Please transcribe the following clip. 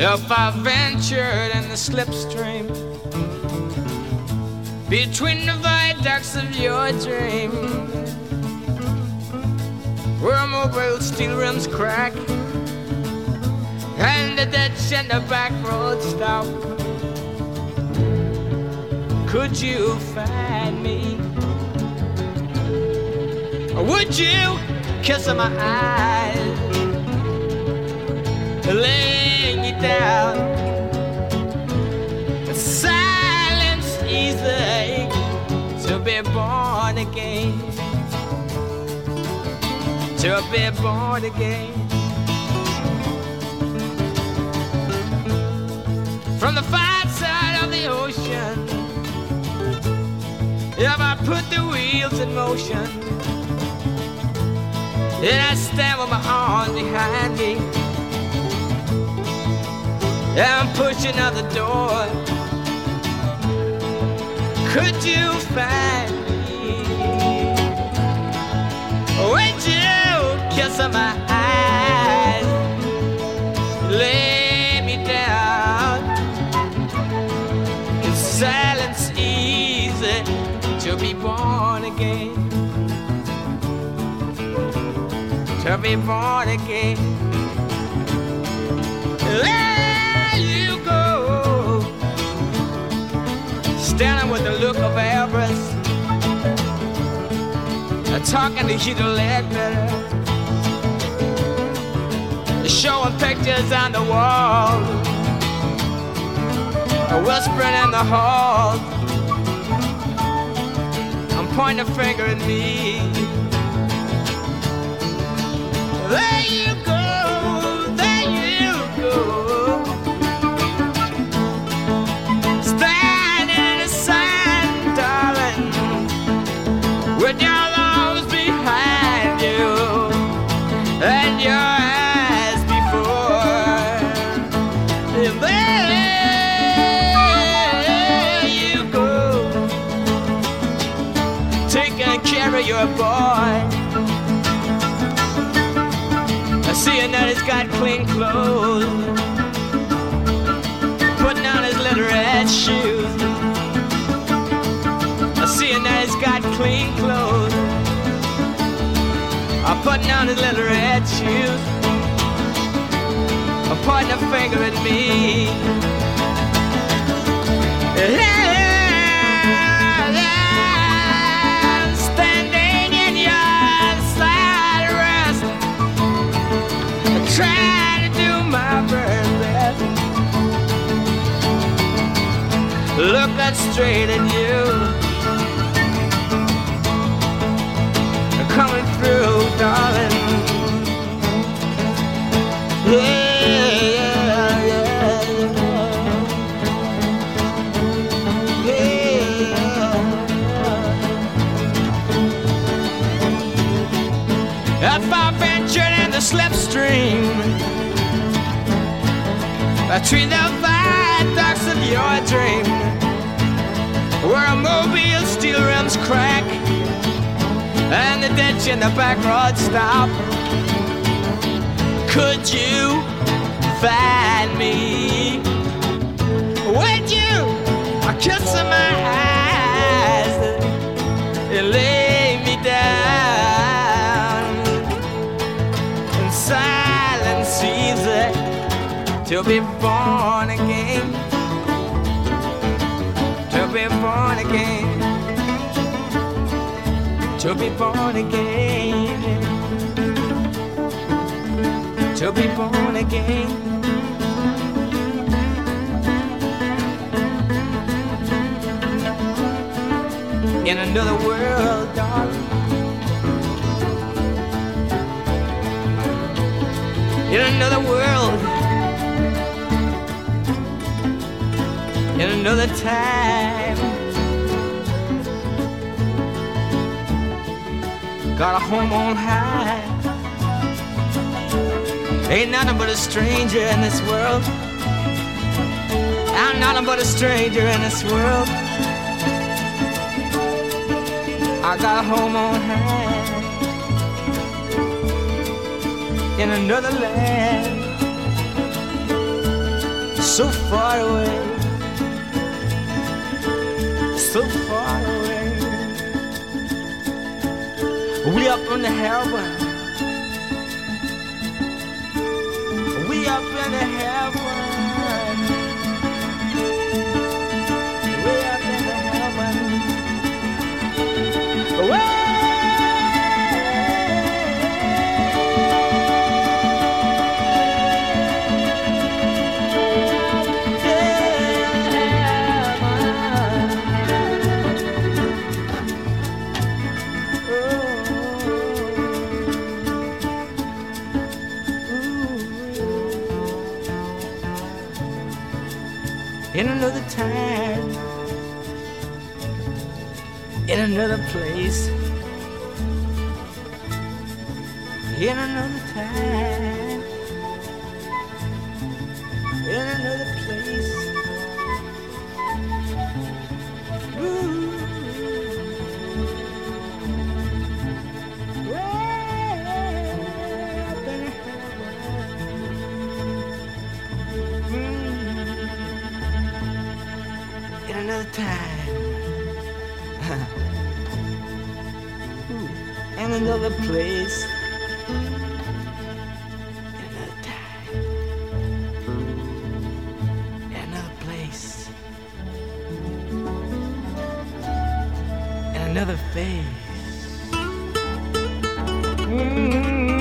If I ventured in the slipstream between the viaducts of your dream, where mobile steel rims crack and the ditch and the back road stop, could you find me? Or would you kiss my eyes, lay me down? Silence easy to be born again, to be born again. From the far side of the ocean, if I put the wheels in motion, and I stand with my arms behind me, and I'm pushing out the door, could you find me? Would you kiss my eyes, lay me down? Is silence easy to be born again? To be born again. There you go, standing with the look of avarice, talking to Hugh Ledbetter, showing pictures on the wall, whispering in the hall. I'm pointing a finger at me. There you go, there you go, standing in the sun, darling, with your arms behind you and your eyes before. There you go, taking care of your boy, seeing that he's got clean clothes, putting on his little red shoes. Seeing that he's got clean clothes, putting on his little red shoes, pointing a finger at me. Standing in your side rest, trying to do my very best, looking straight at you, coming through, darling. Yeah, yeah, yeah, yeah. If I ventured in the slipstream between the viaducts of your dream, where a mobile steel rims crack and the ditch in the back road stop, could you find me? Would you kiss my eyes and lay me down? In silence easy to be born again, to be born again, to be born again, to be born again. In another world, darling, in another world, in another time. Got a home on high, ain't nothing but a stranger in this world. I'm nothing but a stranger in this world. I got a home on high in another land. so far away, so far away. We up in the heaven, we up in the heaven, we up in the heaven. Away. In another time, in another place, in another time, in another place. Ooh. In another time, in another place, in another time, in another place, in another phase.